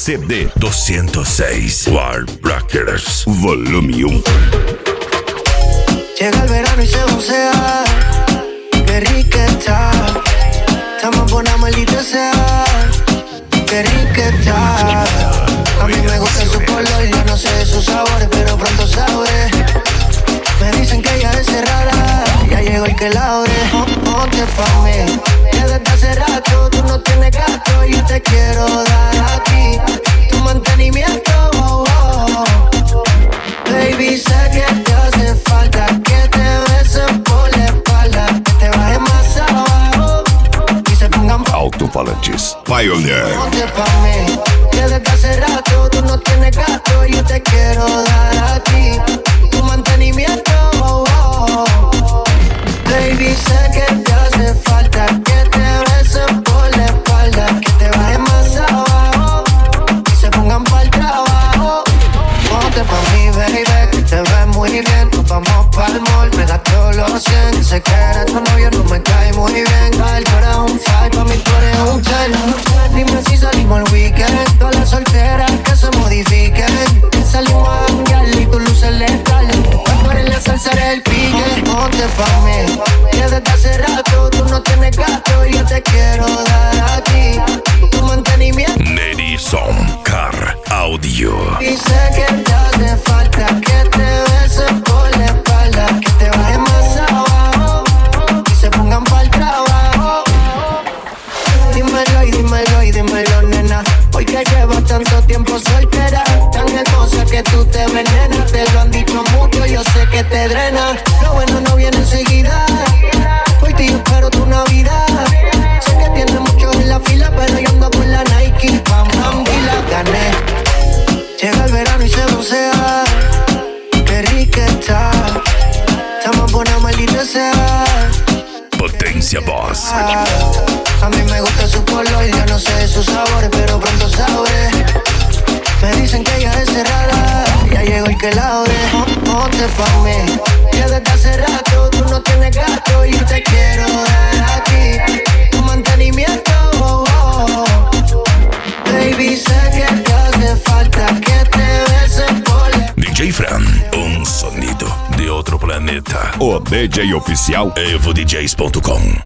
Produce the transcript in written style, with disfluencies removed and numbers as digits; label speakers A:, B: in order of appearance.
A: CD 206 Wild Breakers Volume 1.
B: Llega el verano y se bucea. Qué rica está. Estamos por una maldita sea. Qué rica está. A mí me gusta su color, yo no sé de sus sabores, pero pronto sabré. Me dicen que ella es rara, ya llegó el que la abre. Ponte pa' mí, que desde hace rato tú no tienes gasto. Yo te quiero dar a ti tu mantenimiento, oh, oh. Baby, sé que te hace falta que te besen por la espalda, que te bajen más abajo y se pongan
A: Alto-falantes Pioneer.
B: Ponte pa' mí, que desde hace rato tú no tienes gasto. Yo te quiero dar a ti tu mantenimiento, oh, oh. Baby, sé que te hace falta que te besen por la espalda, que te bajen más abajo y se pongan pa'l trabajo. Ponte pa' mí, baby, que te ves muy bien. Nos vamos pa'l mall, me gasto los 100. Sé que eres tu novio, no me cae muy bien. Al tú eres un 5, pa' mí tú eres un 10. Dime si salimos el weekend, todas las solteras que se modifiquen. Salimos a janguear y tu luces letal. Tú eres la salsa, eres el pique. Ponte pa' mí, que desde hace rato tú no tienes gasto. Yo te quiero dar a ti tu mantenimiento.
A: Nedison Car Audio.
B: Y sé que te hace falta que te besen por la espalda, que te bajen más abajo y se pongan pa'l trabajo. Dímelo y dímelo, nena. Hoy que llevas tanto tiempo soltera, tan hermosa que tú te venenas. Te lo han dicho mucho, yo sé que te drena. Lo bueno no viene enseguida. Por ti yo espero tu Navidad. Sé que tienes muchos en la fila, pero yo ando con la Nike. Bam, bam, y la gané. Llega el verano y se bucea. Qué rica está. Estamos por una maldita sea.
A: Potencia Boss.
B: A mí me gusta su color, yo no sé de sus sabores, pero pronto sabré. Me dicen que ella es rara, ya llegó el que la abre. Ponte pa' mí, que desde hace rato tú no tienes gasto. Yo te quiero dar a ti tu mantenimiento, oh, oh. Baby, sé que te hace falta que te besen por la...
A: DJ Fran, um sonido de outro planeta. O DJ oficial EvoDJs.com.